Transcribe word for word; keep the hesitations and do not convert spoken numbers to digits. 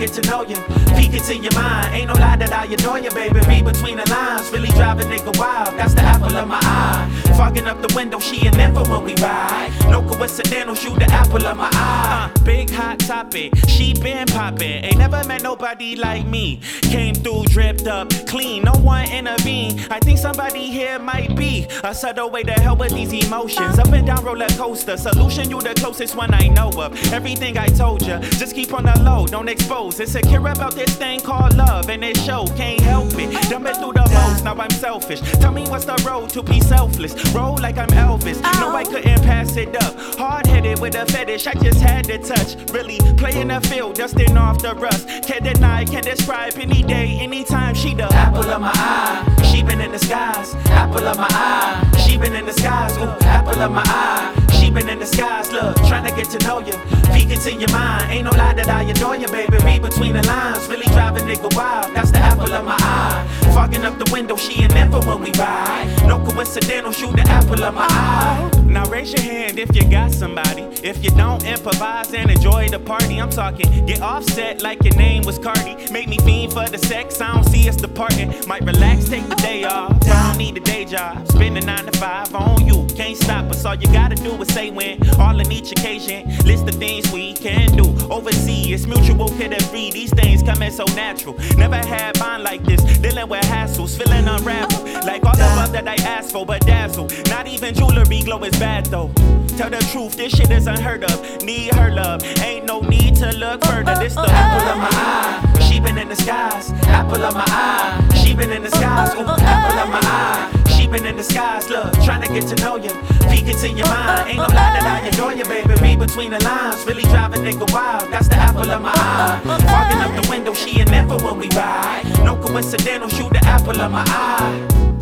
get to know you, peek into your mind. Ain't no lie that I adore you, baby. Read between the lines, really drive a nigga wild. That's the apple of my eye. Fogging up the window, she an info when we ride. No coincidental, shoot the apple of my eye. Uh, big hot topic, she been poppin'. Ain't never met nobody like me. Came through dripped up, clean, no one intervened. I think somebody here might be a subtle way to help with these emotions. Up and down roller coaster, solution you the closest one I know of. Everything I told ya, just keep on the low, don't expose. Insecure about this thing called love, and it show, can't help it. Jumping through the most, now I'm selfish. Tell me what's the road to be selfless. Roll like I'm Elvis, no I couldn't pass it up. Hard-headed with a fetish, I just had to touch. Really playing the field, dusting off the rust. Can't deny, can't describe any day, anytime. She the apple of my eye, she been in the skies. Apple of my eye, she been in the skies. Ooh, apple of my eye, she been in the skies. Look, trying to get to know you, peek into your mind. Ain't no lie that I adore you, baby. Read between the lines, really drive a nigga wild. That's the apple of my eye. Fogging up the window, she an info when we ride. No coincidental, shoot the apple of my eye. Now raise your hand if you got somebody. If you don't, improvise and enjoy the party. I'm talking, get offset like your name was Cardi. Make me fiend for the sex, I don't see us departing. Might relax, take the day off. I don't need a day job. Spend a nine to five on you. Can't stop us, all you gotta do is say when. All in each occasion, list the things we can do. Oversee, it's mutual, could agree. These things coming so natural. Never had bond like this, dealing with hassles, feeling unraveled. Like all the love that I asked for, but dazzle. Not even jewelry glow is bad though. Tell the truth, this shit is unheard of. Need her love, ain't no need to look further. This the apple of my eye, she been in the skies. Apple of my eye, she been in the skies. Ooh, apple of my eye, she been in the skies. Look, trying to get to know you, peek into your mind. Ain't no lie that I adore you, baby. Read between the lines, really drive a nigga wild. That's the apple of my eye. Fogging up the window, she an info when we ride. No coincidental, shoot the apple of my eye.